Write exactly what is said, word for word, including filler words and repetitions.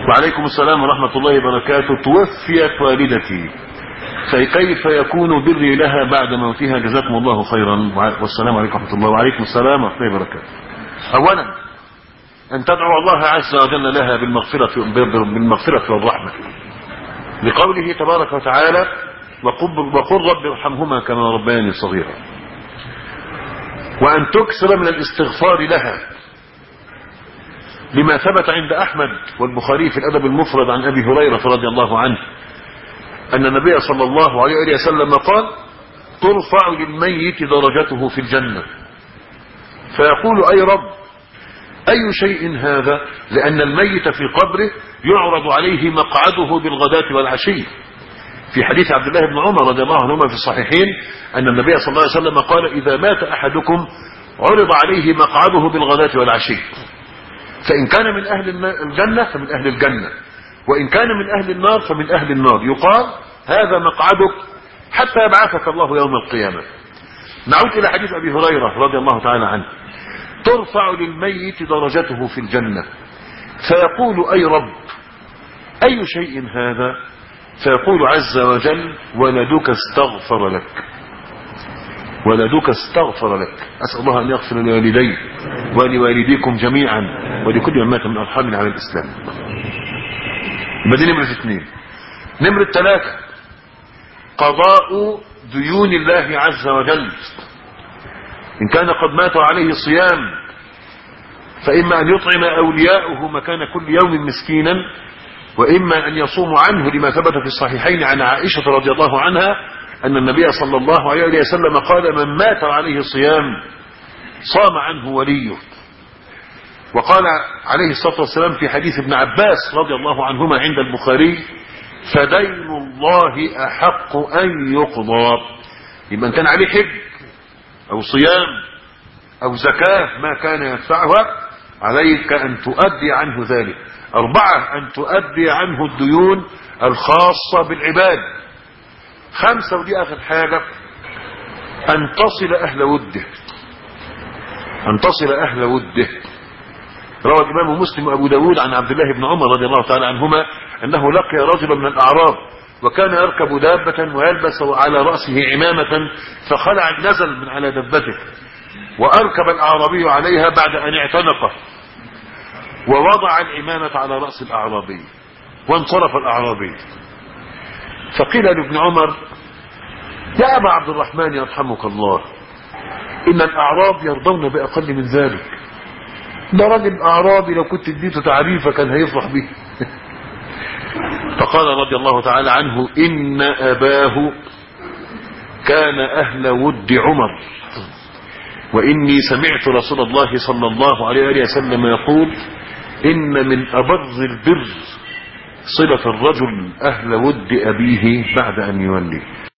وعليكم السلام ورحمة الله وبركاته. توفيت والدتي، فكيف يكون بري لها بعد موتها؟ جزاكم الله خيرا، والسلام عليكم ورحمة الله. وعليكم السلام ورحمة الله وبركاته. أولا أن تدعو الله عز وجل لها بالمغفرة بالمغفرة والرحمة، لقوله تبارك وتعالى: وقل رب ارحمهما كما ربياني صغيرا. وأن تكثر من الاستغفار لها، لما ثبت عند أحمد والبخاري في الأدب المفرد عن أبي هريرة رضي الله عنه أن النبي صلى الله عليه وسلم قال: ترفع للميت درجته في الجنة، فيقول: أي رب، أي شيء هذا؟ لأن الميت في قبره يعرض عليه مقعده بالغداة والعشي. في حديث عبد الله بن عمر رضي الله عنهما في الصحيحين أن النبي صلى الله عليه وسلم قال: إذا مات أحدكم عرض عليه مقعده بالغداة والعشي، فإن كان من أهل الجنة فمن أهل الجنة، وإن كان من أهل النار فمن أهل النار. يقال: هذا مقعدك حتى يبعثك الله يوم القيامة. نعود إلى حديث أبي هريرة رضي الله تعالى عنه: ترفع للميت درجته في الجنة، فيقول: أي رب، أي شيء هذا؟ فيقول عز وجل: ولدك استغفر لك، ولدك استغفر لك. أسأل الله أن يغفر لوالدي ولوالديكم جميعا ولكل من مات من أرحامنا على الإسلام. بدي نمرة اثنين. نمرة ثلاثة: قضاء ديون الله عز وجل. إن كان قد مات عليه صيام، فإما أن يطعم أولياؤه مكان كل يوم مسكينا، وإما أن يصوم عنه، لما ثبت في الصحيحين عن عائشة رضي الله عنها أن النبي صلى الله عليه وسلم قال: من مات عليه صيام صام عنه وليه. وقال عليه الصلاة والسلام في حديث ابن عباس رضي الله عنهما عند البخاري: فدين الله أحق أن يقضى. لمن كان عليه حج أو صيام أو زكاة ما كان يدفعها، عليك أن تؤدي عنه ذلك. أربعة: أن تؤدي عنه الديون الخاصة بالعباد. خمسة، ودي آخر حاجة: أن تصل أهل وده، أن تصل أهل وده. روى الإمام مسلم وأبو داود عن عبد الله بن عمر رضي الله تعالى عنهما أنه لقي رجلا من الأعراب، وكان يركب دابة ويلبس على رأسه عمامة، فخلع نزل من على دابته، وأركب الأعرابي عليها بعد أن اعتنقه، ووضع العمامة على رأس الأعرابي، وانصرف الأعرابي. فقيل لابن عمر: يا أبا عبد الرحمن يرحمك الله، إن الأعراب يرضون بأقل من ذلك. ده راجل أعرابي لو كنت اديته تعريفة كان هيفرح به. فقال رضي الله تعالى عنه: إن أباه كان أهل ود عمر، وإني سمعت رسول الله صلى الله عليه وسلم يقول: إن من أبر البر صلة الرجل أهل ود أبيه بعد أن يولي.